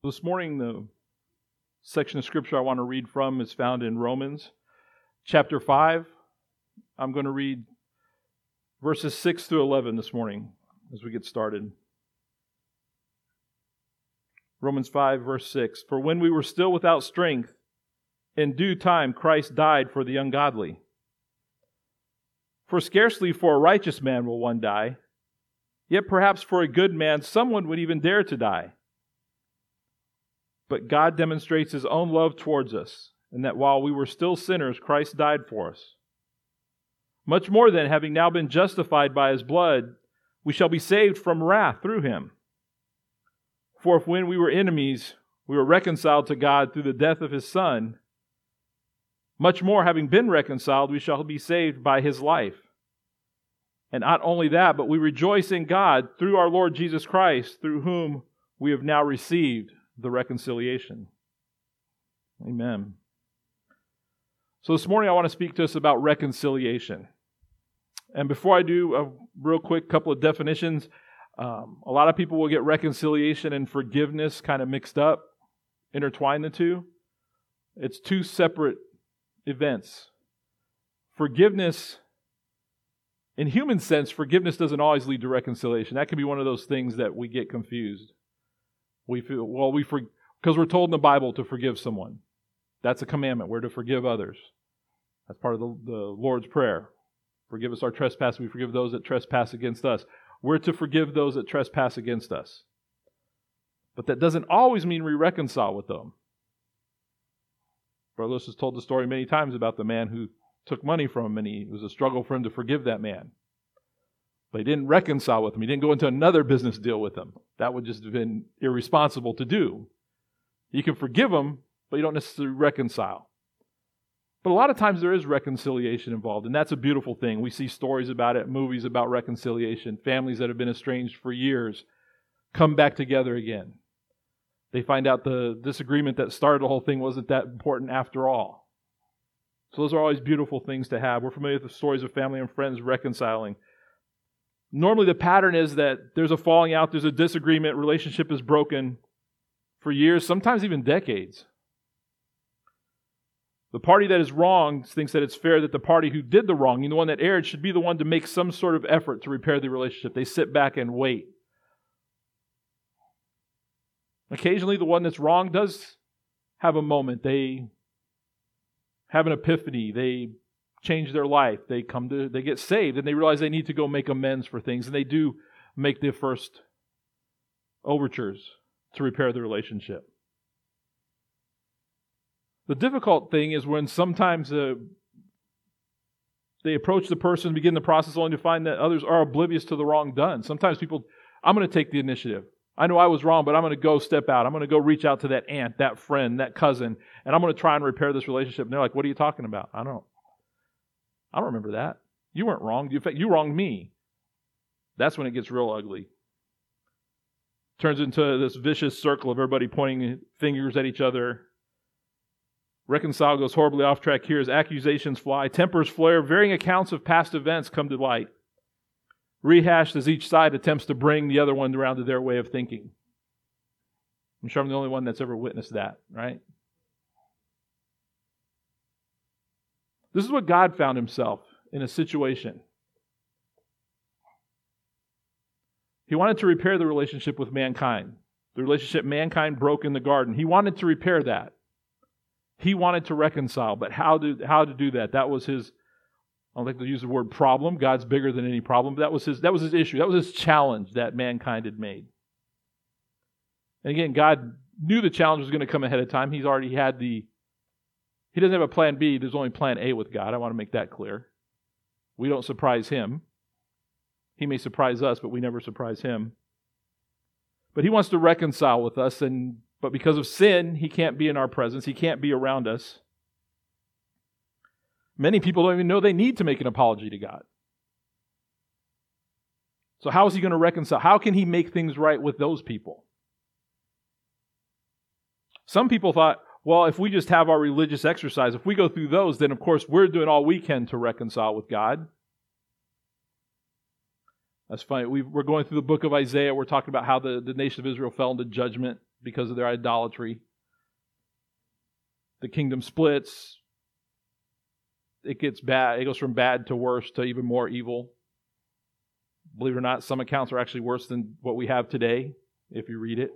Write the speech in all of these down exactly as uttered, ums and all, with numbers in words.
This morning, the section of Scripture I want to read from is found in Romans chapter five. I'm going to read verses six through eleven this morning as we get started. Romans five, verse six. For when we were still without strength, in due time Christ died for the ungodly. For scarcely for a righteous man will one die, yet perhaps for a good man someone would even dare to die. But God demonstrates His own love towards us, in that while we were still sinners, Christ died for us. Much more then, having now been justified by His blood, we shall be saved from wrath through Him. For if when we were enemies, we were reconciled to God through the death of His Son, much more, having been reconciled, we shall be saved by His life. And not only that, but we rejoice in God through our Lord Jesus Christ, through whom we have now received the reconciliation. Amen. So this morning I want to speak to us about reconciliation. And before I do, a real quick couple of definitions. Um, a lot of people will get reconciliation and forgiveness kind of mixed up, intertwine the two. It's two separate events. Forgiveness, in human sense, forgiveness doesn't always lead to reconciliation. That can be one of those things that we get confused. We feel, well, we for, because we're told in the Bible to forgive someone. That's a commandment. We're to forgive others. That's part of the, the Lord's Prayer. Forgive us our trespasses. We forgive those that trespass against us. We're to forgive those that trespass against us. But that doesn't always mean we reconcile with them. Brother Lewis has told the story many times about the man who took money from him, and he, it was a struggle for him to forgive that man. But he didn't reconcile with him. He didn't go into another business deal with him. That would just have been irresponsible to do. You can forgive him, but you don't necessarily reconcile. But a lot of times there is reconciliation involved, and that's a beautiful thing. We see stories about it, movies about reconciliation, families that have been estranged for years come back together again. They find out the disagreement that started the whole thing wasn't that important after all. So those are always beautiful things to have. We're familiar with the stories of family and friends reconciling. Normally the pattern is that there's a falling out, there's a disagreement, relationship is broken for years, sometimes even decades. The party that is wrong thinks that it's fair that the party who did the wrong, the one that erred, should be the one to make some sort of effort to repair the relationship. They sit back and wait. Occasionally the one that's wrong does have a moment. They have an epiphany. They change their life. They come to, they get saved, and they realize they need to go make amends for things, and they do make the first overtures to repair the relationship. The difficult thing is when sometimes uh, they approach the person, begin the process, only to find that others are oblivious to the wrong done. Sometimes people, I'm going to take the initiative. I know I was wrong, but I'm going to go step out. I'm going to go reach out to that aunt, that friend, that cousin, and I'm going to try and repair this relationship. And they're like, what are you talking about? I don't I don't remember that. You weren't wrong. In fact, you wronged me. That's when it gets real ugly. Turns into this vicious circle of everybody pointing fingers at each other. Reconcile goes horribly off track here as accusations fly, tempers flare, varying accounts of past events come to light. Rehashed as each side attempts to bring the other one around to their way of thinking. I'm sure I'm the only one that's ever witnessed that, right? This is what God found Himself in a situation. He wanted to repair the relationship with mankind. The relationship mankind broke in the garden. He wanted to repair that. He wanted to reconcile, but how to, how to do that? That was His, I don't like to use the word problem. God's bigger than any problem, but that was his, that was his issue. That was His challenge that mankind had made. And again, God knew the challenge was going to come ahead of time. He's already had the He doesn't have a plan B. There's only plan A with God. I want to make that clear. We don't surprise Him. He may surprise us, but we never surprise Him. But He wants to reconcile with us, and but because of sin, He can't be in our presence. He can't be around us. Many people don't even know they need to make an apology to God. So how is He going to reconcile? How can He make things right with those people? Some people thought, well, if we just have our religious exercise, if we go through those, then of course we're doing all we can to reconcile with God. That's funny. We've, we're going through the book of Isaiah. We're talking about how the, the nation of Israel fell into judgment because of their idolatry. The kingdom splits. It gets bad. It goes from bad to worse to even more evil. Believe it or not, some accounts are actually worse than what we have today, if you read it.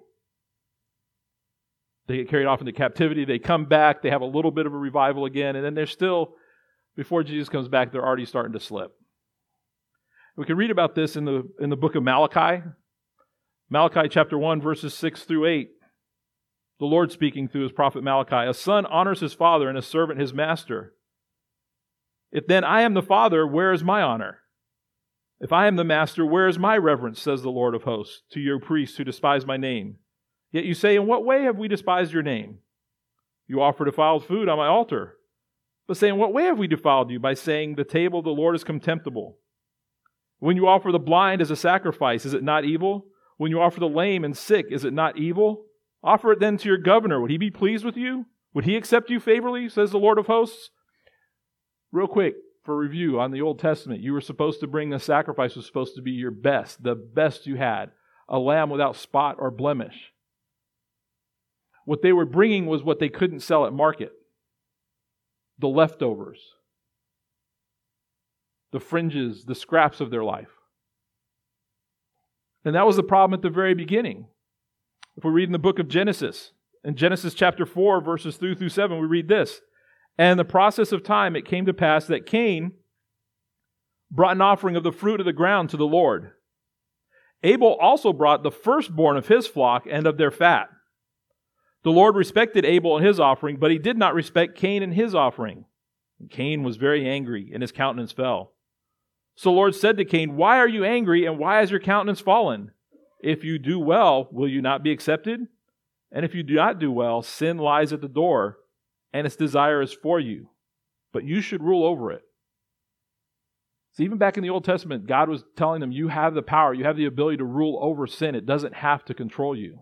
They get carried off into captivity. They come back. They have a little bit of a revival again. And then they're still, before Jesus comes back, they're already starting to slip. We can read about this in the, in the book of Malachi. Malachi chapter one, verses six through eight. The Lord speaking through his prophet Malachi. A son honors his father and a servant his master. If then I am the father, where is my honor? If I am the master, where is my reverence, says the Lord of hosts, to your priests who despise my name? Yet you say, in what way have we despised your name? You offer defiled food on my altar. But say, in what way have we defiled you? By saying, the table of the Lord is contemptible. When you offer the blind as a sacrifice, is it not evil? When you offer the lame and sick, is it not evil? Offer it then to your governor. Would he be pleased with you? Would he accept you favorably, says the Lord of hosts? Real quick, for review on the Old Testament, you were supposed to bring the sacrifice was supposed to be your best, the best you had, a lamb without spot or blemish. What they were bringing was what they couldn't sell at market. The leftovers. The fringes, the scraps of their life. And that was the problem at the very beginning. If we read in the book of Genesis, in Genesis chapter four, verses three through seven, we read this. And in the process of time, it came to pass that Cain brought an offering of the fruit of the ground to the Lord. Abel also brought the firstborn of his flock and of their fat. The Lord respected Abel and his offering, but he did not respect Cain and his offering. And Cain was very angry, and his countenance fell. So the Lord said to Cain, why are you angry, and why has your countenance fallen? If you do well, will you not be accepted? And if you do not do well, sin lies at the door, and its desire is for you, but you should rule over it. So even back in the Old Testament, God was telling them, you have the power, you have the ability to rule over sin. It doesn't have to control you.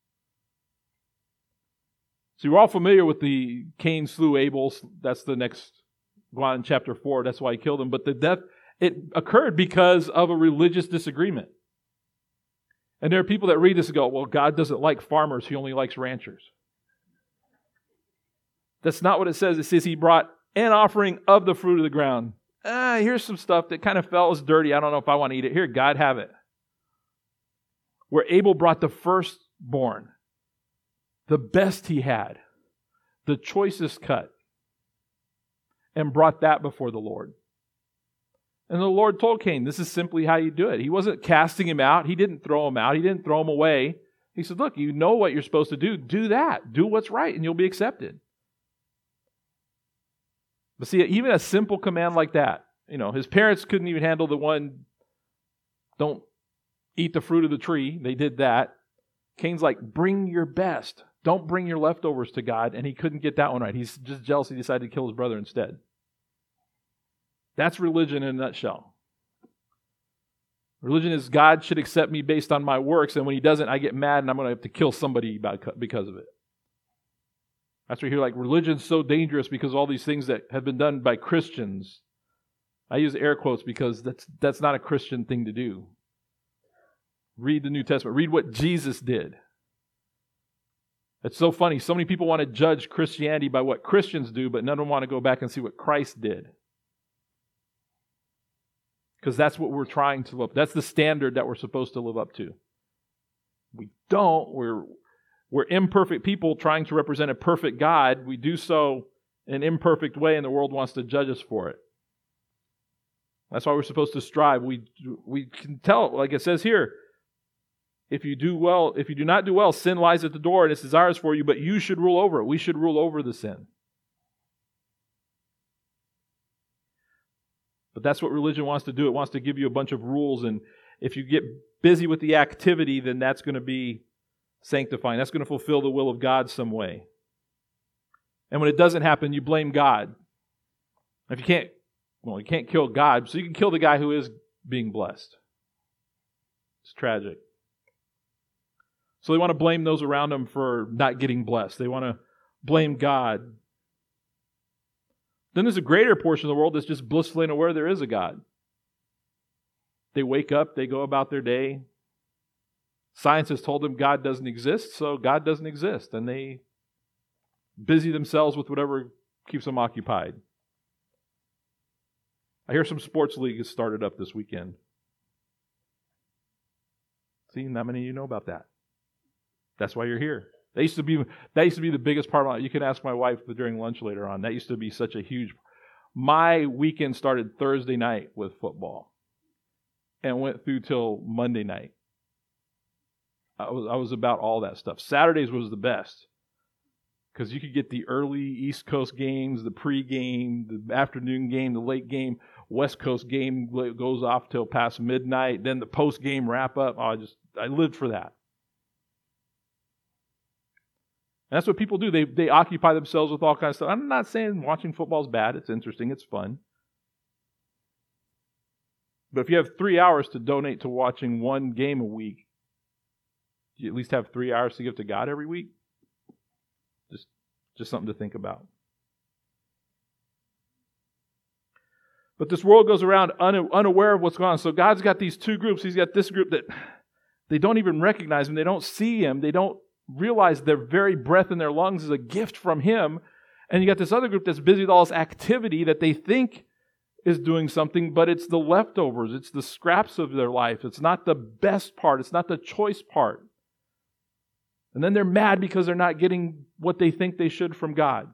So you're all familiar with the Cain slew Abel. That's the next one in chapter four. That's why he killed him. But the death, it occurred because of a religious disagreement. And there are people that read this and go, well, God doesn't like farmers. He only likes ranchers. That's not what it says. It says he brought an offering of the fruit of the ground. Ah, here's some stuff that kind of felt as dirty. I don't know if I want to eat it. Here, God, have it. Where Abel brought the firstborn, the best he had, the choicest cut, and brought that before the Lord. And the Lord told Cain, this is simply how you do it. He wasn't casting him out. He didn't throw him out. He didn't throw him away. He said, look, you know what you're supposed to do. Do that. Do what's right, and you'll be accepted. But see, even a simple command like that, you know, his parents couldn't even handle the one, don't eat the fruit of the tree. They did that. Cain's like, bring your best. Don't bring your leftovers to God. And he couldn't get that one right. He's just jealous. He decided to kill his brother instead. That's religion in a nutshell. Religion is God should accept me based on my works, and when he doesn't, I get mad and I'm going to have to kill somebody because of it. That's where you hear like religion's so dangerous because of all these things that have been done by Christians. I use air quotes because that's that's not a Christian thing to do. Read the New Testament. Read what Jesus did. It's so funny. So many people want to judge Christianity by what Christians do, but none of them want to go back and see what Christ did. Because that's what we're trying to live up. That's the standard that we're supposed to live up to. We don't. We're we're imperfect people trying to represent a perfect God. We do so in an imperfect way, and the world wants to judge us for it. That's why we're supposed to strive. We we can tell, like it says here, if you do well, if you do not do well, sin lies at the door and its desires for you, but you should rule over it. We should rule over the sin. But that's what religion wants to do. It wants to give you a bunch of rules, and if you get busy with the activity, then that's going to be sanctifying. That's going to fulfill the will of God some way. And when it doesn't happen, you blame God. If you can't, well, you can't kill God, so you can kill the guy who is being blessed. It's tragic. So they want to blame those around them for not getting blessed. They want to blame God. Then there's a greater portion of the world that's just blissfully unaware there is a God. They wake up, they go about their day. Science has told them God doesn't exist, so God doesn't exist. And they busy themselves with whatever keeps them occupied. I hear some sports league has started up this weekend. See, not many of you know about that. That's why you're here. That used to be that used to be the biggest part of it. You can ask my wife during lunch later on. That used to be such a huge. My weekend started Thursday night with football, and went through till Monday night. I was I was about all that stuff. Saturdays was the best because you could get the early East Coast games, the pre-game, the afternoon game, the late game. West Coast game goes off till past midnight. Then the post-game wrap-up. Oh, I just I lived for that. And that's what people do. They they occupy themselves with all kinds of stuff. I'm not saying watching football is bad. It's interesting. It's fun. But if you have three hours to donate to watching one game a week, do you at least have three hours to give to God every week? Just, just something to think about. But this world goes around unaware of what's going on. So God's got these two groups. He's got this group that they don't even recognize him. They don't see him. They don't realize their very breath in their lungs is a gift from him. And you got this other group that's busy with all this activity that they think is doing something, but it's the leftovers. It's the scraps of their life. It's not the best part. It's not the choice part. And then they're mad because they're not getting what they think they should from God.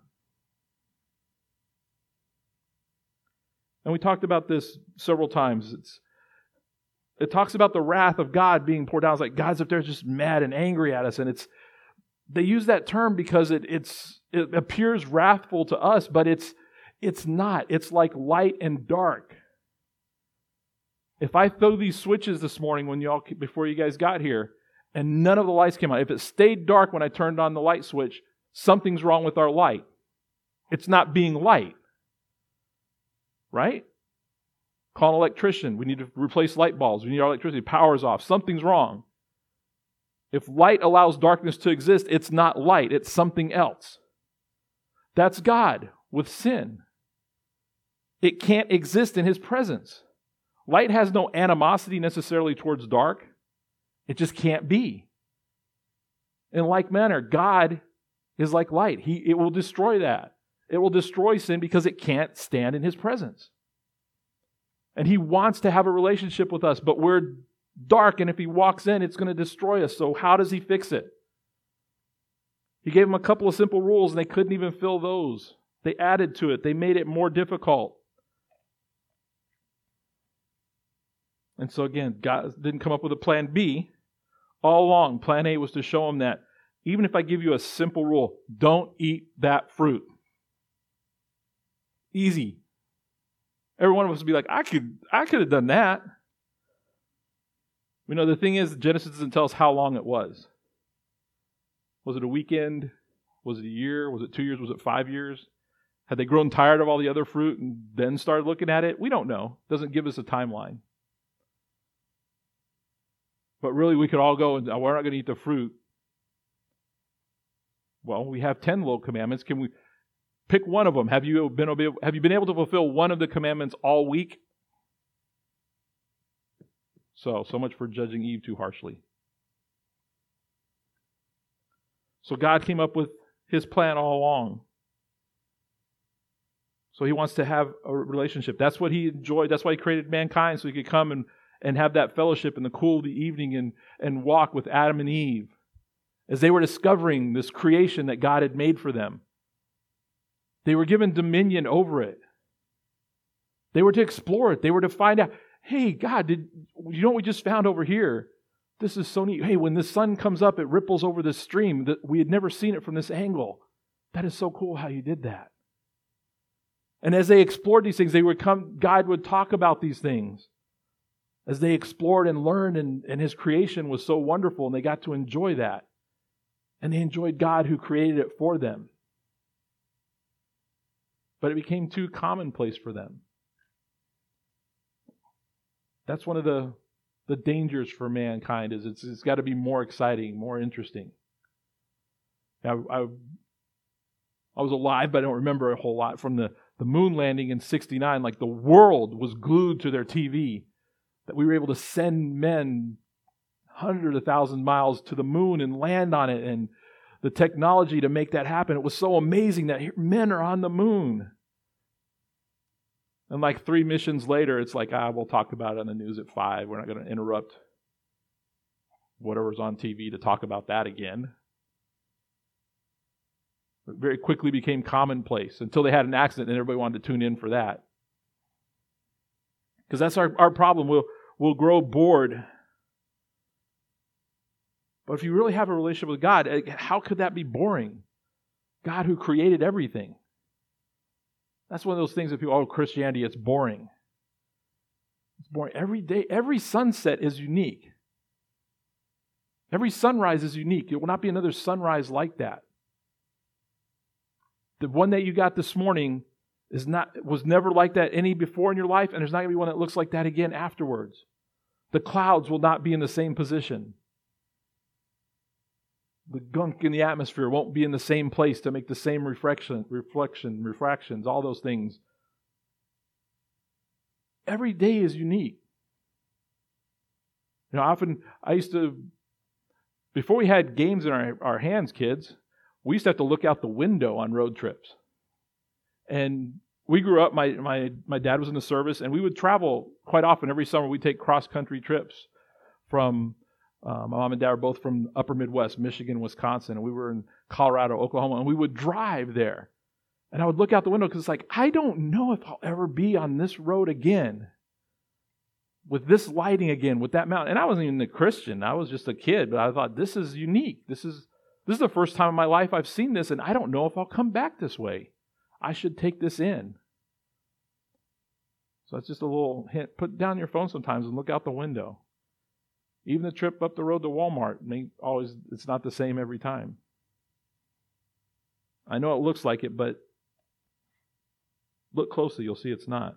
And we talked about this several times. It's, it talks about the wrath of God being poured down. It's like God's up there just mad and angry at us. And it's they use that term because it it's it appears wrathful to us, but it's it's not. It's like light and dark. If I throw these switches this morning when y'all before you guys got here, and none of the lights came on, if it stayed dark when I turned on the light switch, something's wrong with our light. It's not being light. Right? Call an electrician. We need to replace light bulbs. We need our electricity. Power's off. Something's wrong. If light allows darkness to exist, it's not light. It's something else. That's God with sin. It can't exist in his presence. Light has no animosity necessarily towards dark. It just can't be. In like manner, God is like light. He, it will destroy that. It will destroy sin because it can't stand in his presence. And he wants to have a relationship with us, but we're dark, and if he walks in, it's going to destroy us. So how does he fix it? He gave them a couple of simple rules, and they couldn't even fill those. They added to it. They made it more difficult. And so again, God didn't come up with a plan B. All along, plan A was to show them that even if I give you a simple rule, don't eat that fruit. Easy. Every one of us would be like, I could, I could have done that. We know the thing is, Genesis doesn't tell us how long it was. Was it a weekend? Was it a year? Was it two years? Was it five years? Had they grown tired of all the other fruit and then started looking at it? We don't know. It doesn't give us a timeline. But really, we could all go, and we're not going to eat the fruit. Well, we have ten little commandments. Can we pick one of them? Have you been able, have you been able to fulfill one of the commandments all week? So, so much for judging Eve too harshly. So God came up with his plan all along. So he wants to have a relationship. That's what he enjoyed. That's why he created mankind, so he could come and, and have that fellowship in the cool of the evening and, and walk with Adam and Eve as they were discovering this creation that God had made for them. They were given dominion over it. They were to explore it. They were to find out, hey, God, did you know what we just found over here? This is so neat. Hey, when the sun comes up, it ripples over this stream. That we had never seen it from this angle. That is so cool how you did that. And as they explored these things, they would come, God would talk about these things. As they explored and learned, and, and his creation was so wonderful, and they got to enjoy that. And they enjoyed God who created it for them. But it became too commonplace for them. That's one of the, the dangers for mankind, is it's, it's got to be more exciting, more interesting. Now, I, I was alive, but I don't remember a whole lot from the, the moon landing in sixty-nine. Like the world was glued to their T V. That we were able to send men hundreds of thousand miles to the moon and land on it, and the technology to make that happen. It was so amazing that men are on the moon. And like three missions later, it's like, ah, we'll talk about it on the news at five. We're not going to interrupt whatever's on T V to talk about that again. It very quickly became commonplace until they had an accident and everybody wanted to tune in for that. Because that's our, our problem. We'll, we'll grow bored. But if you really have a relationship with God, how could that be boring? God who created everything. That's one of those things that people, oh, Christianity, it's boring. It's boring. Every day, every sunset is unique. Every sunrise is unique. It will not be another sunrise like that. The one that you got this morning is not was never like that any before in your life, and there's not going to be one that looks like that again afterwards. The clouds will not be in the same position. The gunk in the atmosphere won't be in the same place to make the same reflection, reflection, refractions, all those things. Every day is unique. You know, often I used to, before we had games in our, our hands, kids, we used to have to look out the window on road trips. And we grew up, my my my dad was in the service, and we would travel quite often. Every summer we'd take cross-country trips from Uh, my mom and dad are both from upper Midwest, Michigan, Wisconsin, and we were in Colorado, Oklahoma, and we would drive there. And I would look out the window because it's like, I don't know if I'll ever be on this road again with this lighting again, with that mountain. And I wasn't even a Christian. I was just a kid, but I thought, this is unique. This is this is the first time in my life I've seen this, and I don't know if I'll come back this way. I should take this in. So that's just a little hint. Put down your phone sometimes and look out the window. Even the trip up the road to Walmart, may always it's not the same every time. I know it looks like it, but look closely, you'll see it's not.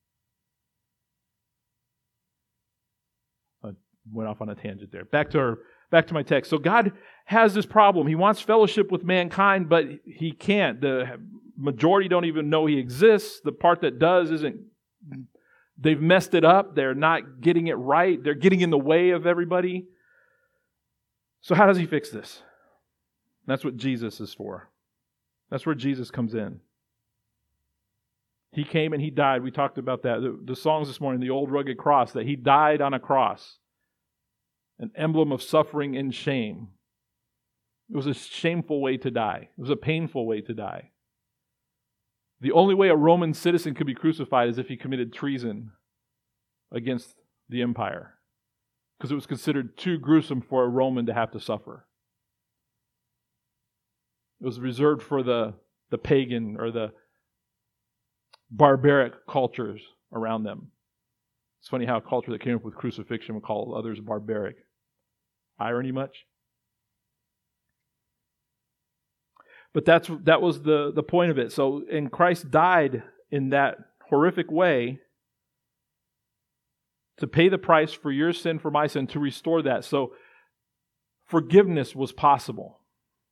I went off on a tangent there. Back to our, back to my text. So God has this problem. He wants fellowship with mankind, but He can't. The majority don't even know He exists. The part that does isn't. They've messed it up. They're not getting it right. They're getting in the way of everybody. So how does He fix this? That's what Jesus is for. That's where Jesus comes in. He came and He died. We talked about that. The, the songs this morning, the old rugged cross, that He died on a cross. An emblem of suffering and shame. It was a shameful way to die. It was a painful way to die. The only way a Roman citizen could be crucified is if he committed treason against the empire, because it was considered too gruesome for a Roman to have to suffer. It was reserved for the, the pagan or the barbaric cultures around them. It's funny how a culture that came up with crucifixion would call others barbaric. Irony much? But that's that was the, the point of it. So, and Christ died in that horrific way to pay the price for your sin, for my sin, to restore that. So, forgiveness was possible.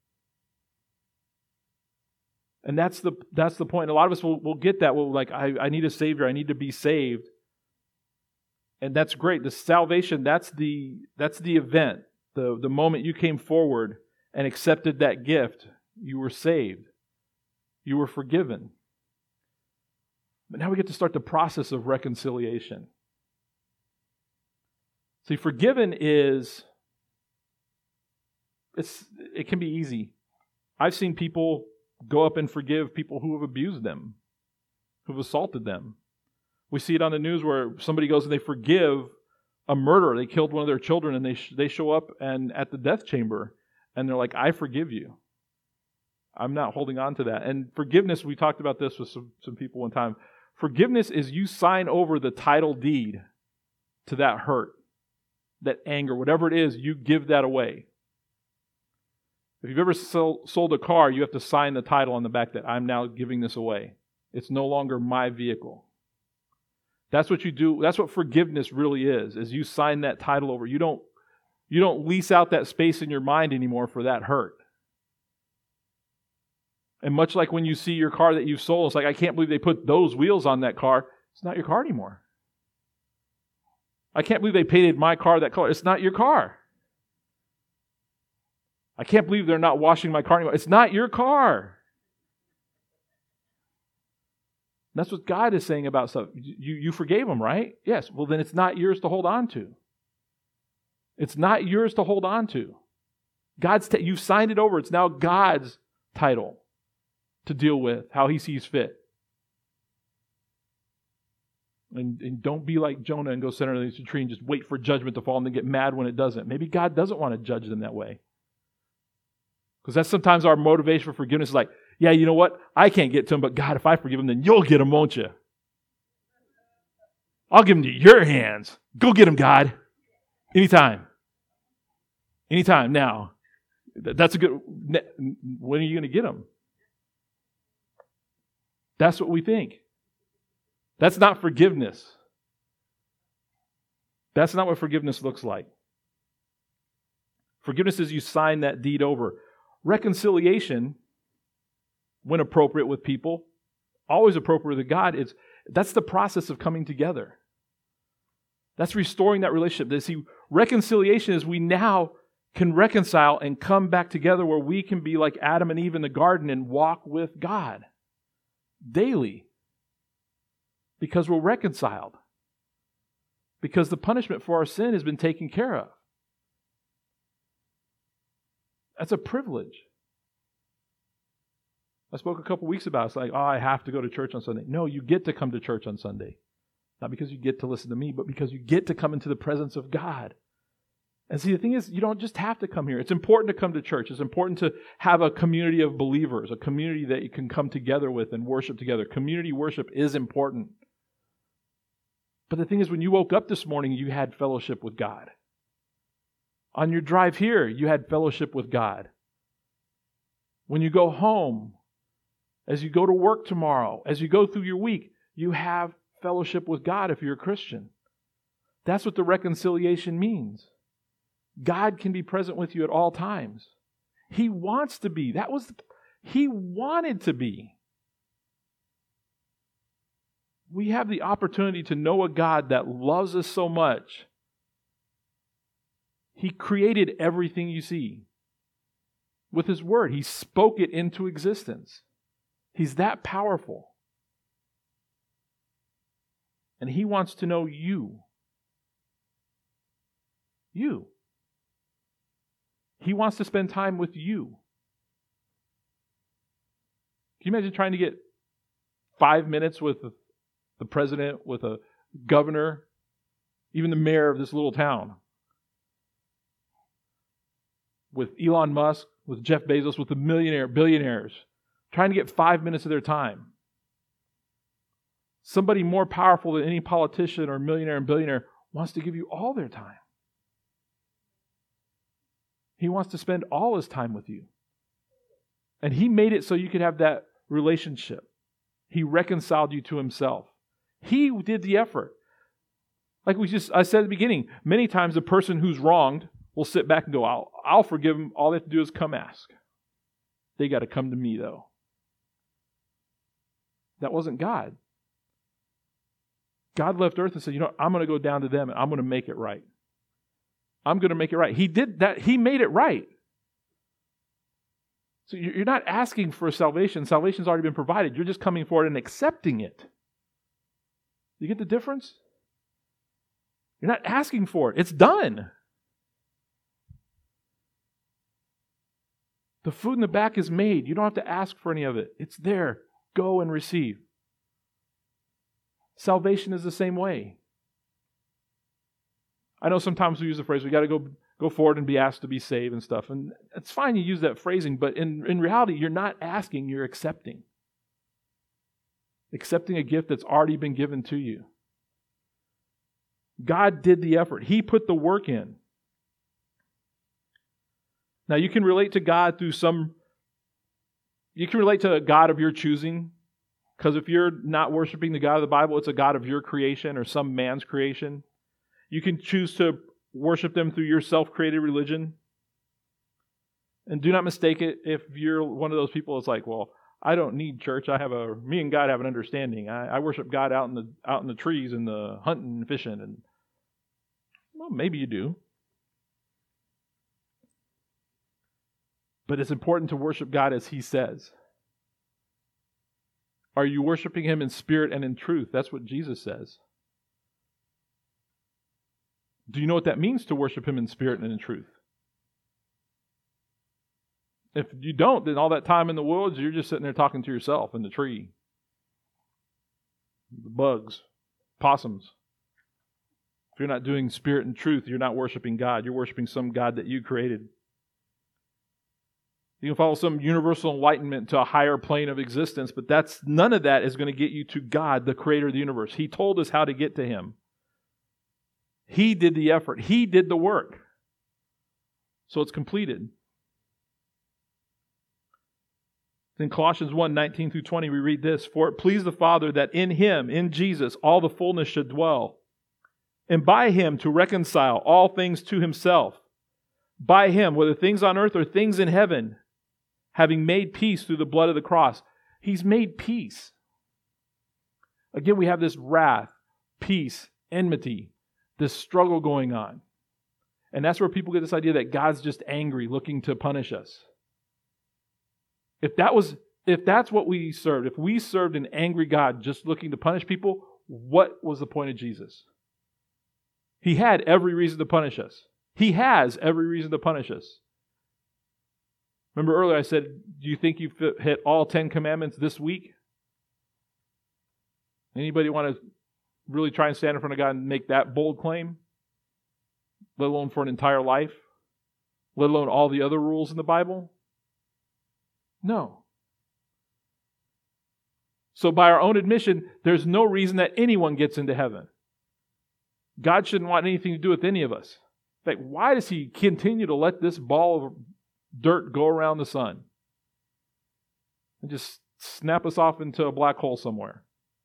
And that's the that's the point. A lot of us will, will get that. We'll like, I, I need a Savior. I need to be saved. And that's great. The salvation, that's the that's the event. The, the moment you came forward and accepted that gift, you were saved. You were forgiven. But now we get to start the process of reconciliation. See, forgiven is, it's it can be easy. I've seen people go up and forgive people who have abused them, who've assaulted them. We see it on the news where somebody goes and they forgive a murderer. They killed one of their children, and they sh- they show up and at the death chamber, and they're like, I forgive you. I'm not holding on to that. And forgiveness, we talked about this with some, some people one time. Forgiveness is you sign over the title deed to that hurt, that anger, whatever it is, you give that away. If you've ever sold, sold a car, you have to sign the title on the back that I'm now giving this away. It's no longer my vehicle. That's what you do. That's what forgiveness really is, is you sign that title over. You don't, you don't lease out that space in your mind anymore for that hurt. And much like when you see your car that you've sold, it's like, I can't believe they put those wheels on that car. It's not your car anymore. I can't believe they painted my car that color. It's not your car. I can't believe they're not washing my car anymore. It's not your car. That's what God is saying about stuff. You, you forgave them, right? Yes. Well, then it's not yours to hold on to. It's not yours to hold on to. God's t- you've signed it over. It's now God's title to deal with, how He sees fit. And, and don't be like Jonah and go sit under the tree and just wait for judgment to fall and then get mad when it doesn't. Maybe God doesn't want to judge them that way. Because that's sometimes our motivation for forgiveness is like, yeah, you know what? I can't get to him, but God, if I forgive him, then you'll get him, won't you? I'll give him to your hands. Go get him, God. Anytime. Anytime now. That's a good... When are you going to get him? That's what we think. That's not forgiveness. That's not what forgiveness looks like. Forgiveness is you sign that deed over. Reconciliation, when appropriate with people, always appropriate with God, is that's the process of coming together. That's restoring that relationship. See, reconciliation is we now can reconcile and come back together where we can be like Adam and Eve in the garden and walk with God daily. Because we're reconciled. Because the punishment for our sin has been taken care of. That's a privilege. I spoke a couple weeks about it. It's like, oh, I have to go to church on Sunday. No, you get to come to church on Sunday. Not because you get to listen to me, but because you get to come into the presence of God. And see, the thing is, you don't just have to come here. It's important to come to church. It's important to have a community of believers, a community that you can come together with and worship together. Community worship is important. But the thing is, when you woke up this morning, you had fellowship with God. On your drive here, you had fellowship with God. When you go home, as you go to work tomorrow, as you go through your week, you have fellowship with God if you're a Christian. That's what the reconciliation means. God can be present with you at all times. He wants to be. That was, He wanted to be. We have the opportunity to know a God that loves us so much. He created everything you see with His Word. He spoke it into existence. He's that powerful. And He wants to know you. You. He wants to spend time with you. Can you imagine trying to get five minutes with the president, with a governor, even the mayor of this little town, with Elon Musk, with Jeff Bezos, with the millionaire, billionaires, trying to get five minutes of their time? Somebody more powerful than any politician or millionaire and billionaire wants to give you all their time. He wants to spend all His time with you. And He made it so you could have that relationship. He reconciled you to Himself. He did the effort. Like we just I said at the beginning, many times the person who's wronged will sit back and go, I'll, I'll forgive them. All they have to do is come ask. They got to come to me, though. That wasn't God. God left earth and said, you know, I'm going to go down to them and I'm going to make it right. I'm going to make it right. He did that. He made it right. So you're not asking for salvation. Salvation's already been provided. You're just coming forward and accepting it. You get the difference? You're not asking for it. It's done. The food in the back is made. You don't have to ask for any of it. It's there. Go and receive. Salvation is the same way. I know sometimes we use the phrase, we got to go go forward and be asked to be saved and stuff. And it's fine you use that phrasing, but in, in reality, you're not asking, you're accepting. Accepting a gift that's already been given to you. God did the effort. He put the work in. Now you can relate to God through some, you can relate to a God of your choosing, because if you're not worshiping the God of the Bible, it's a God of your creation or some man's creation. You can choose to worship them through your self-created religion. And do not mistake it if you're one of those people that's like, well, I don't need church. I have a me and God have an understanding. I, I worship God out in the out in the trees and the hunting and fishing. And well, maybe you do. But it's important to worship God as He says. Are you worshiping Him in spirit and in truth? That's what Jesus says. Do you know what that means to worship Him in spirit and in truth? If you don't, then all that time in the woods, you're just sitting there talking to yourself in the tree. The bugs, possums. If you're not doing spirit and truth, you're not worshiping God. You're worshiping some God that you created. You can follow some universal enlightenment to a higher plane of existence, but that's none of that is going to get you to God, the creator of the universe. He told us how to get to Him. He did the effort. He did the work. So it's completed. In Colossians one, nineteen through twenty, we read this, "For it pleased the Father that in Him, in Jesus, all the fullness should dwell, and by Him to reconcile all things to Himself. By Him, whether things on earth or things in heaven, having made peace through the blood of the cross." He's made peace. Again, we have this wrath, peace, enmity, this struggle going on. And that's where people get this idea that God's just angry, looking to punish us. If that was, if that's what we served, if we served an angry God just looking to punish people, what was the point of Jesus? He had every reason to punish us. He has every reason to punish us. Remember earlier I said, do you think you've hit all Ten Commandments this week? Anybody want to really try and stand in front of God and make that bold claim? Let alone for an entire life? Let alone all the other rules in the Bible? No. So by our own admission, there's no reason that anyone gets into heaven. God shouldn't want anything to do with any of us. In fact, why does He continue to let this ball of dirt go around the sun and just snap us off into a black hole somewhere?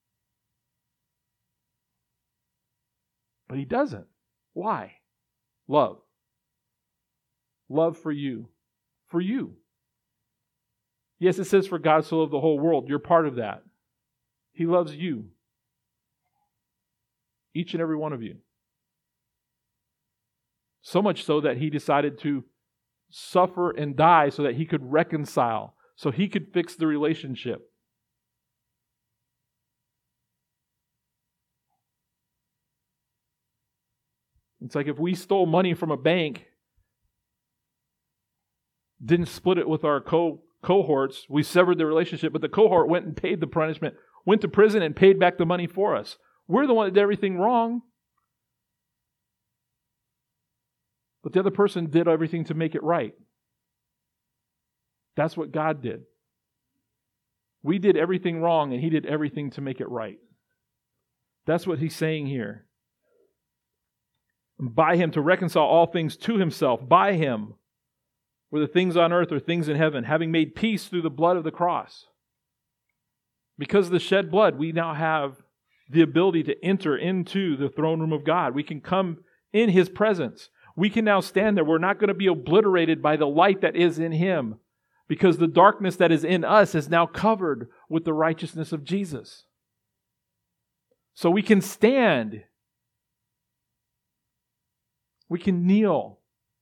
But He doesn't. Why? Love. Love for you. For you. Yes, it says for God so loved the whole world. You're part of that. He loves you. Each and every one of you. So much so that He decided to suffer and die so that He could reconcile, so He could fix the relationship. It's like if we stole money from a bank, didn't split it with our co cohorts, we severed the relationship, but the cohort went and paid the punishment, went to prison and paid back the money for us. We're the one that did everything wrong. But the other person did everything to make it right. That's what God did. We did everything wrong and He did everything to make it right. That's what He's saying here. By Him to reconcile all things to Himself. By Him, whether things on earth or things in heaven, having made peace through the blood of the cross. Because of the shed blood, we now have the ability to enter into the throne room of God. We can come in His presence. We can now stand there. We're not going to be obliterated by the light that is in Him, because the darkness that is in us is now covered with the righteousness of Jesus. So we can stand. We can kneel.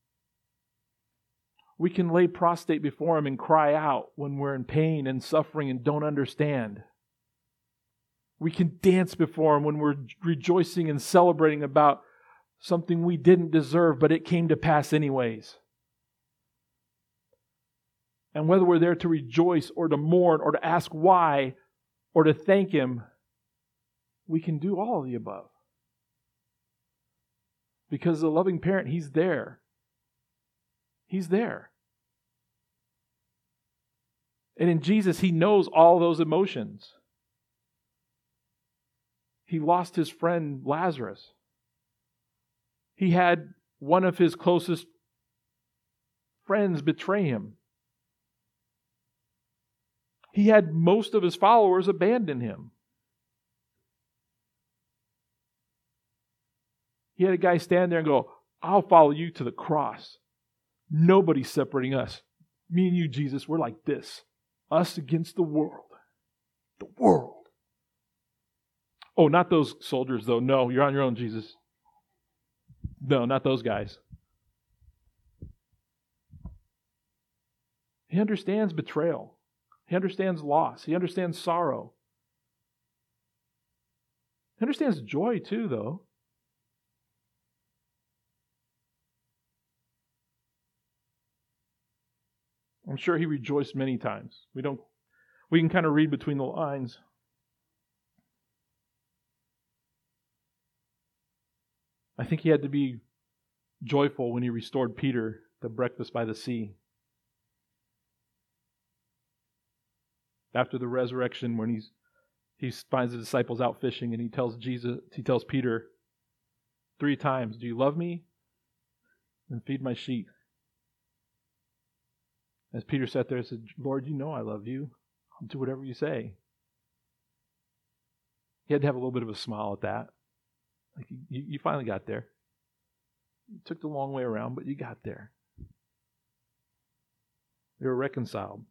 We can lay prostrate before Him and cry out when we're in pain and suffering and don't understand. We can dance before Him when we're rejoicing and celebrating about something we didn't deserve, but it came to pass anyways. And whether we're there to rejoice or to mourn or to ask why or to thank Him, we can do all of the above. Because the loving parent, He's there. He's there. And in Jesus, He knows all those emotions. He lost His friend Lazarus. He had one of His closest friends betray Him. He had most of His followers abandon Him. He had a guy stand there and go, "I'll follow you to the cross. Nobody's separating us. Me and you, Jesus, we're like this. Us against the world. The world." Oh, not those soldiers, though. No, you're on your own, Jesus. No, not those guys. He understands betrayal. He understands loss. He understands sorrow. He understands joy too, though. I'm sure he rejoiced many times. We don't we can kind of read between the lines. I think he had to be joyful when he restored Peter to breakfast by the sea. After the resurrection, when he's he finds the disciples out fishing, and he tells Jesus, he tells Peter three times, "Do you love me? And feed my sheep." As Peter sat there and said, "Lord, you know I love you. I'll do whatever you say." He had to have a little bit of a smile at that. Like, you, you finally got there. It took the long way around, but you got there. They were reconciled.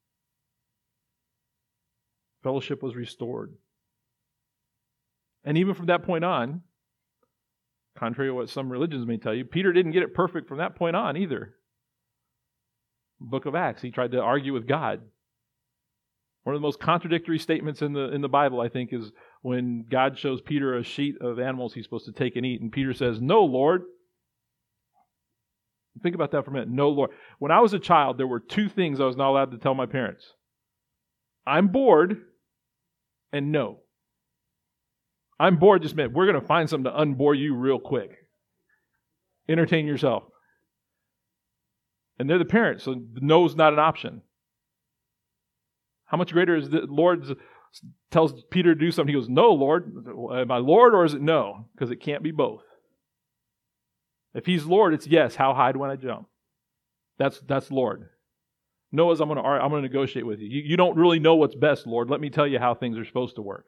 Fellowship was restored. And even from that point on, contrary to what some religions may tell you, Peter didn't get it perfect from that point on either. Book of Acts, he tried to argue with God. One of the most contradictory statements in the in the Bible, I think, is when God shows Peter a sheet of animals he's supposed to take and eat, and Peter says, "No, Lord." Think about that for a minute. No, Lord. When I was a child, there were two things I was not allowed to tell my parents. I'm bored, and no. I'm bored just meant we're going to find something to unbore you real quick. Entertain yourself. And they're the parents, so no's not an option. How much greater is the Lord tells Peter to do something? He goes, "No, Lord." Am I Lord or is it no? Because it can't be both. If he's Lord, it's yes. How high do I jump? That's that's Lord. No is I'm going to I'm going to negotiate with you. you. You don't really know what's best, Lord. Let me tell you how things are supposed to work.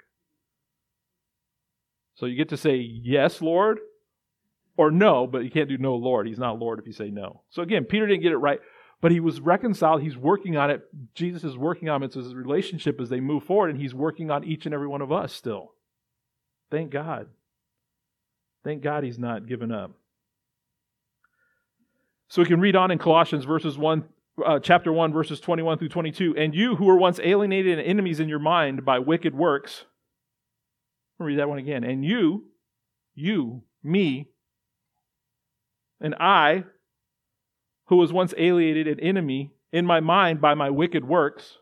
So you get to say yes, Lord, or no, but you can't do no, Lord. He's not Lord if you say no. So again, Peter didn't get it right, but he was reconciled. He's working on it. Jesus is working on it. It's his relationship as they move forward, and he's working on each and every one of us still. Thank God. Thank God he's not given up. So we can read on in Colossians verses one, uh, chapter one, verses twenty-one through twenty-two. "And you who were once alienated and enemies in your mind by wicked works," I'll read that one again. "And you, you, me, and I, who was once alienated and enemy in my mind by my wicked works."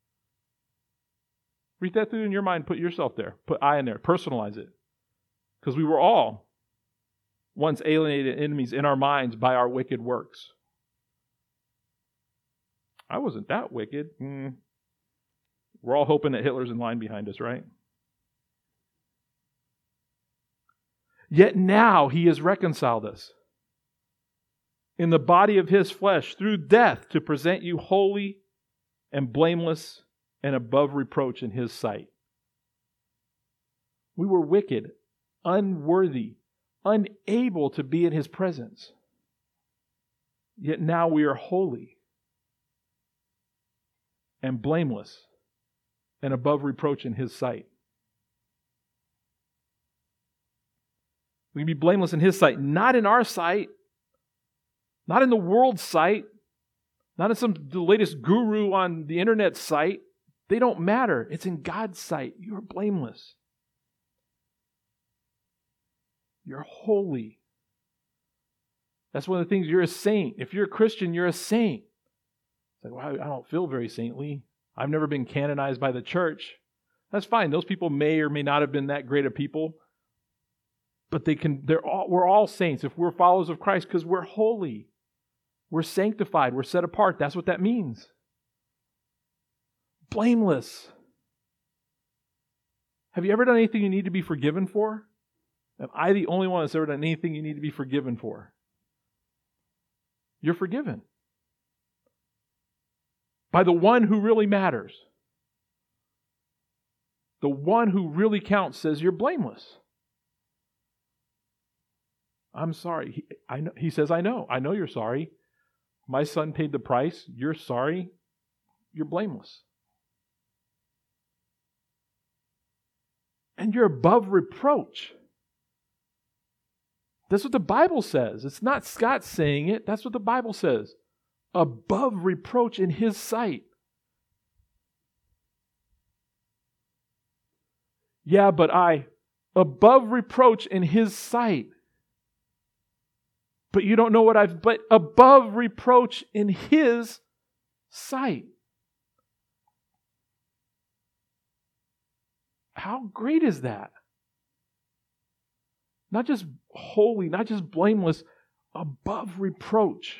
Read that through in your mind. Put yourself there. Put I in there. Personalize it. Because we were all once alienated enemies in our minds by our wicked works. I wasn't that wicked. Mm. We're all hoping that Hitler's in line behind us, right? "Yet now he has reconciled us in the body of his flesh through death to present you holy and blameless and above reproach in his sight." We were wicked, unworthy, unable to be in his presence. Yet now we are holy and blameless and above reproach in his sight. We can be blameless in his sight, not in our sight, not in the world's sight, not in some the latest guru on the internet site. They don't matter. It's in God's sight. You're blameless. You're holy. That's one of the things. You're a saint. If you're a Christian, you're a saint. It's like, well, I don't feel very saintly. I've never been canonized by the church. That's fine. Those people may or may not have been that great of people. But they can. They're all. We're all saints if we're followers of Christ because we're holy. We're sanctified. We're set apart. That's what that means. Blameless. Have you ever done anything you need to be forgiven for? Am I the only one that's ever done anything you need to be forgiven for? You're forgiven. By the one who really matters. The one who really counts says you're blameless. I'm sorry. He, I know, he says, I know. I know you're sorry. My son paid the price. You're sorry. You're blameless. And you're above reproach. That's what the Bible says. It's not Scott saying it. That's what the Bible says. above reproach in His sight. Yeah, but I, above reproach in His sight. But you don't know what I've, but above reproach in His sight. How great is that? Not just holy, not just blameless, above reproach.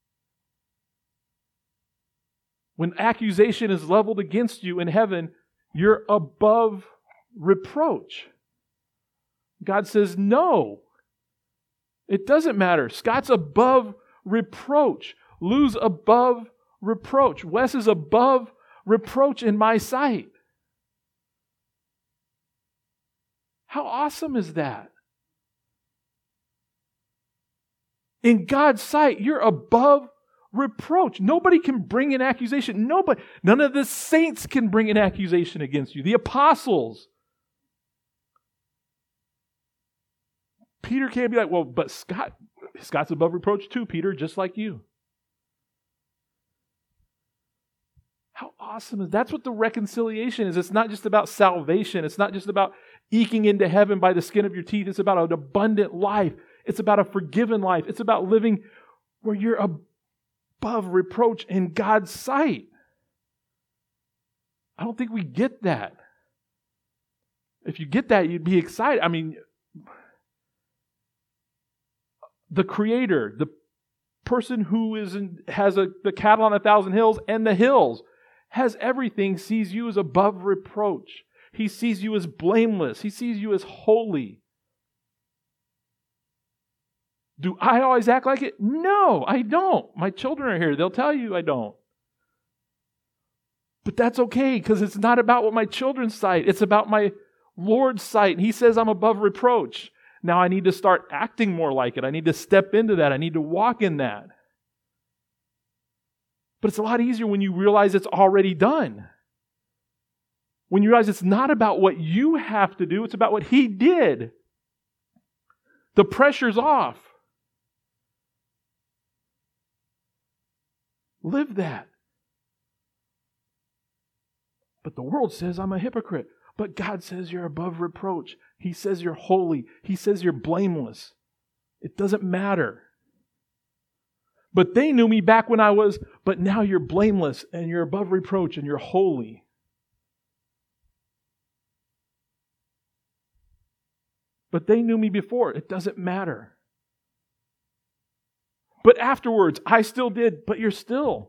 When accusation is leveled against you in heaven, you're above reproach. God says, no, it doesn't matter. Scott's above reproach. Lou's above reproach. Wes is above reproach in my sight. How awesome is that? In God's sight, you're above reproach. Nobody can bring an accusation. Nobody, none of the saints can bring an accusation against you. The apostles. Peter can't be like, well, but Scott, Scott's above reproach too, Peter, just like you. How awesome is that? That's what the reconciliation is. It's not just about salvation. It's not just about eking into heaven by the skin of your teeth. It's about an abundant life. It's about a forgiven life. It's about living where you're above reproach in God's sight. I don't think we get that. If you get that, you'd be excited. I mean, the Creator, the person who is in, has a, the cattle on a thousand hills and the hills, has everything, sees you as above reproach. He sees you as blameless. He sees you as holy. Do I always act like it? No, I don't. My children are here. They'll tell you I don't. But that's okay, because it's not about what my children's sight. It's about my Lord's sight. He says I'm above reproach. Now I need to start acting more like it. I need to step into that. I need to walk in that. But it's a lot easier when you realize it's already done. When you realize it's not about what you have to do, it's about what He did. The pressure's off. Live that. But the world says I'm a hypocrite. But God says you're above reproach. He says you're holy. He says you're blameless. It doesn't matter. But they knew me back when I was, but now you're blameless and you're above reproach and you're holy. But they knew me before. It doesn't matter. But afterwards, I still did, but you're still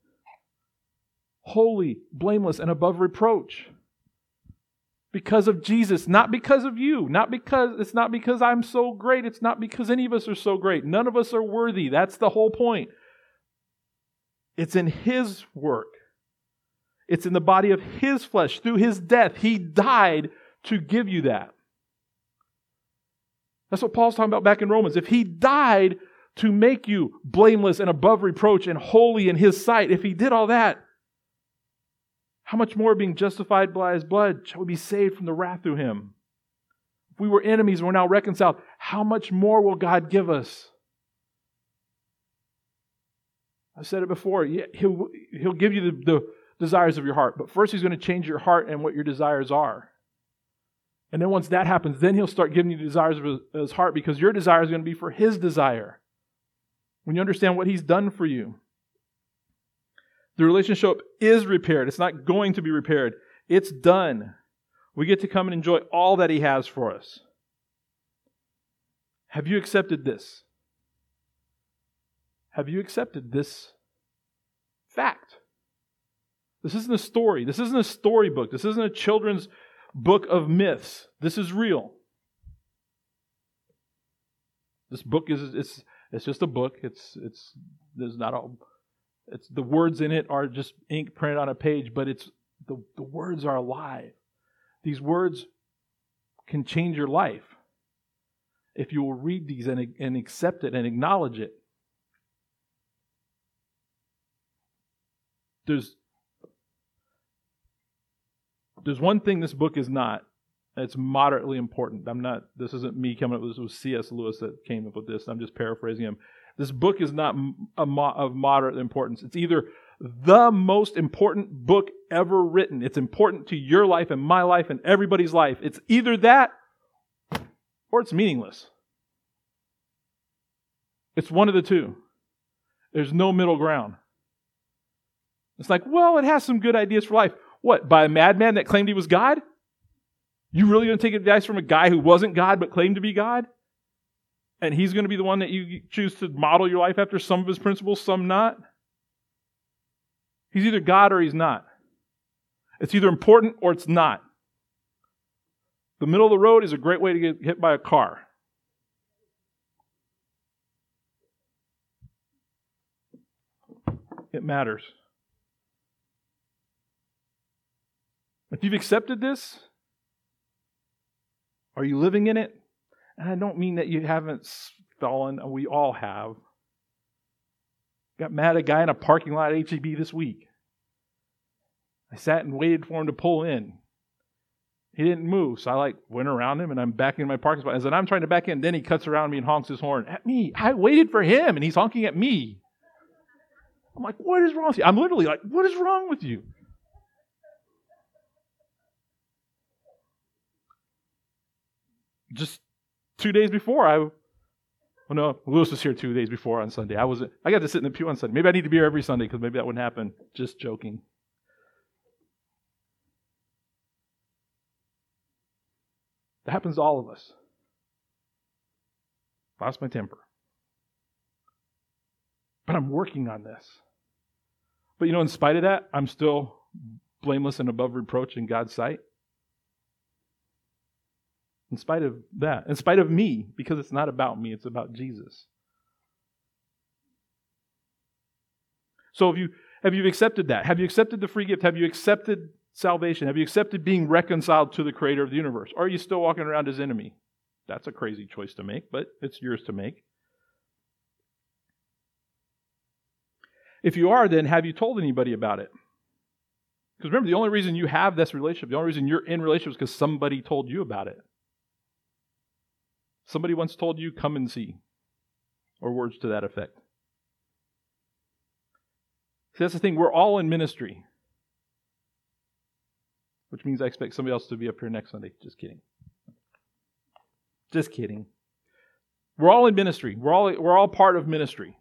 holy, blameless, and above reproach. Because of Jesus, not because of you. Not because it's not because I'm so great. It's not because any of us are so great. None of us are worthy. That's the whole point. It's in His work. It's in the body of His flesh. Through His death, He died to give you that. That's what Paul's talking about back in Romans. If He died to make you blameless and above reproach and holy in His sight, if He did all that, how much more, being justified by His blood, shall we be saved from the wrath through Him? If we were enemies and we're now reconciled, how much more will God give us? I've said it before. He'll, he'll give you the, the desires of your heart. But first He's going to change your heart and what your desires are. And then once that happens, then He'll start giving you the desires of His, His heart, because your desire is going to be for His desire. When you understand what He's done for you. The relationship is repaired. It's not going to be repaired. It's done. We get to come and enjoy all that He has for us. Have you accepted this? Have you accepted this fact? This isn't a story. This isn't a storybook. This isn't a children's book of myths. This is real. This book is it's it's just a book. It's it's there's not a It's the words in it are just ink printed on a page, but it's the, the words are alive. These words can change your life if you will read these and, and accept it and acknowledge it. There's there's one thing this book is not. It's moderately important. I'm not. This isn't me coming up with this. It was C S Lewis that came up with this. I'm just paraphrasing him. This book is not a mo- of moderate importance. It's either the most important book ever written. It's important to your life and my life and everybody's life. It's either that or it's meaningless. It's one of the two. There's no middle ground. It's like, well, it has some good ideas for life. What, by a madman that claimed he was God? You really going to take advice from a guy who wasn't God but claimed to be God? And he's going to be the one that you choose to model your life after, some of his principles, some not? He's either God or he's not. It's either important or it's not. The middle of the road is a great way to get hit by a car. It matters. If you've accepted this, are you living in it? And I don't mean that you haven't fallen. We all have. Got mad at a guy in a parking lot at H E B this week. I sat and waited for him to pull in. He didn't move, so I like went around him and I'm backing in my parking spot. As I'm trying to back in, then he cuts around me and honks his horn at me. I waited for him and he's honking at me. I'm like, what is wrong with you? I'm literally like, what is wrong with you? Just two days before, I, well, no, Lewis was here two days before on Sunday. I wasn't. I got to sit in the pew on Sunday. Maybe I need to be here every Sunday because maybe that wouldn't happen. Just joking. That happens to all of us. Lost my temper. But I'm working on this. But you know, in spite of that, I'm still blameless and above reproach in God's sight. In spite of that. In spite of me, because it's not about me, it's about Jesus. So have you, have you accepted that? Have you accepted the free gift? Have you accepted salvation? Have you accepted being reconciled to the Creator of the universe? Or are you still walking around as enemy? That's a crazy choice to make, but it's yours to make. If you are, then have you told anybody about it? Because remember, the only reason you have this relationship, the only reason you're in relationship is because somebody told you about it. Somebody once told you, come and see. Or words to that effect. See, that's the thing. We're all in ministry. Which means I expect somebody else to be up here next Sunday. Just kidding. Just kidding. We're all in ministry. We're all, we're all part of ministry.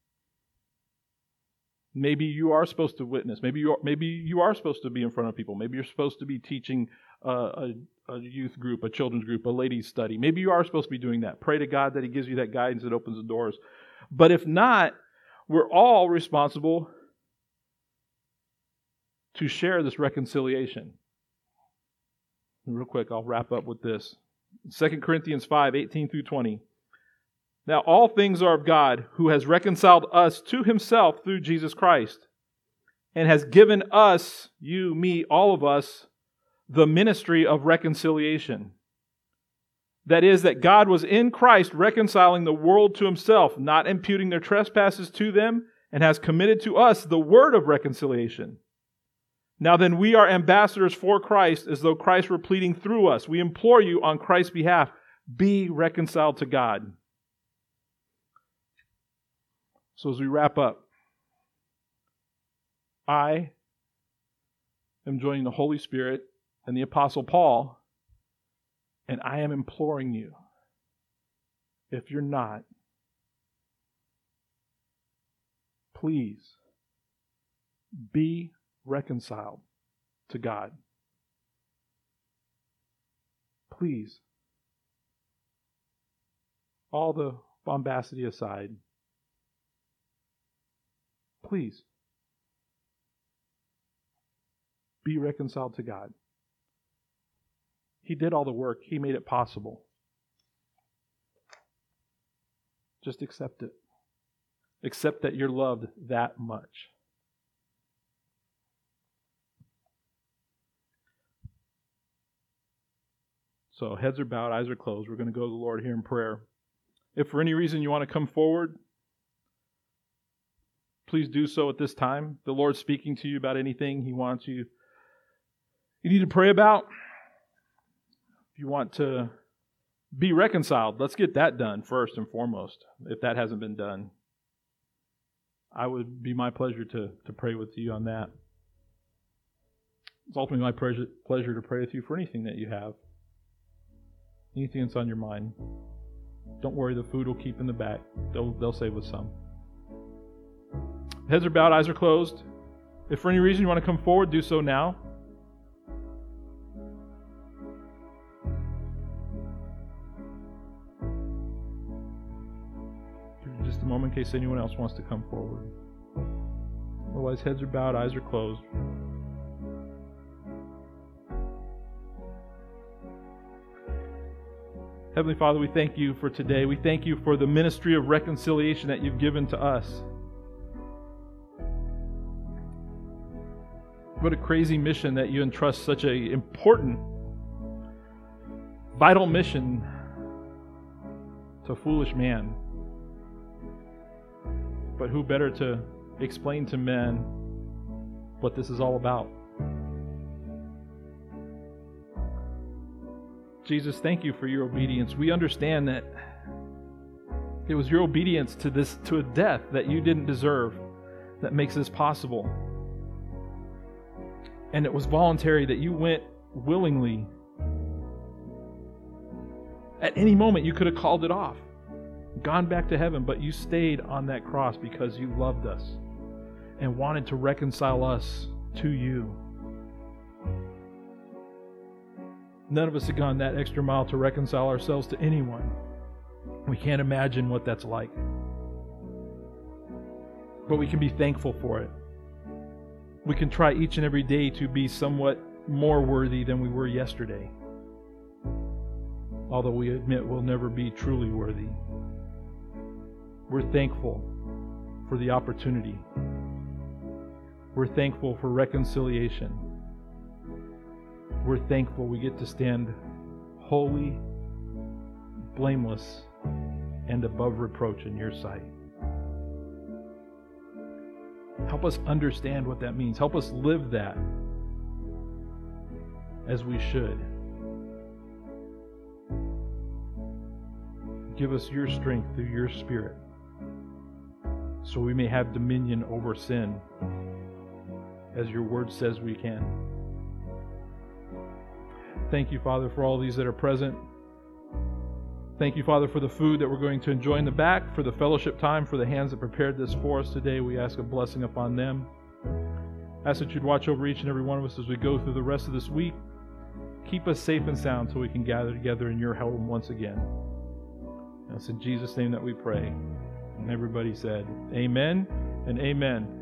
Maybe you are supposed to witness. Maybe you are, maybe you are supposed to be in front of people. Maybe you're supposed to be teaching uh, a, a youth group, a children's group, a ladies' study. Maybe you are supposed to be doing that. Pray to God that He gives you that guidance that opens the doors. But if not, we're all responsible to share this reconciliation. And real quick, I'll wrap up with this. Second Corinthians five, eighteen through twenty. Now all things are of God, who has reconciled us to Himself through Jesus Christ, and has given us, you, me, all of us, the ministry of reconciliation. That is, that God was in Christ reconciling the world to Himself, not imputing their trespasses to them, and has committed to us the word of reconciliation. Now then, we are ambassadors for Christ, as though Christ were pleading through us. We implore you on Christ's behalf, be reconciled to God. So as we wrap up, I am joining the Holy Spirit and the Apostle Paul, and I am imploring you, if you're not, please be reconciled to God. Please. All the bombacity aside, please be reconciled to God. He did all the work. He made it possible. Just accept it. Accept that you're loved that much. So heads are bowed, eyes are closed. We're going to go to the Lord here in prayer. If for any reason you want to come forward, please do so at this time. The Lord's speaking to you about anything He wants you, you need to pray about. If you want to be reconciled, let's get that done first and foremost, if that hasn't been done. I would be my pleasure to, to pray with you on that. It's ultimately my pleasure, pleasure to pray with you for anything that you have. Anything that's on your mind. Don't worry, the food will keep in the back. They'll, they'll save us some. Heads are bowed, eyes are closed. If for any reason you want to come forward, do so now. Just a moment in case anyone else wants to come forward. Otherwise, heads are bowed, eyes are closed. Heavenly Father, we thank you for today. We thank you for the ministry of reconciliation that you've given to us. What a crazy mission that you entrust such an important, vital mission to a foolish man. But who better to explain to men what this is all about? Jesus, thank you for your obedience. We understand that it was your obedience to this, to a death that you didn't deserve, that makes this possible. And it was voluntary, that you went willingly. At any moment, you could have called it off, gone back to heaven, but you stayed on that cross because you loved us and wanted to reconcile us to you. None of us have gone that extra mile to reconcile ourselves to anyone. We can't imagine what that's like. But we can be thankful for it. We can try each and every day to be somewhat more worthy than we were yesterday. Although we admit we'll never be truly worthy. We're thankful for the opportunity. We're thankful for reconciliation. We're thankful we get to stand holy, blameless, and above reproach in your sight. Help us understand what that means. Help us live that as we should. Give us your strength through your Spirit so we may have dominion over sin as your word says we can. Thank you, Father, for all these that are present. Thank you, Father, for the food that we're going to enjoy in the back, for the fellowship time, for the hands that prepared this for us today. We ask a blessing upon them. I ask that you'd watch over each and every one of us as we go through the rest of this week. Keep us safe and sound so we can gather together in your home once again. And it's in Jesus' name that we pray. And everybody said, amen and amen.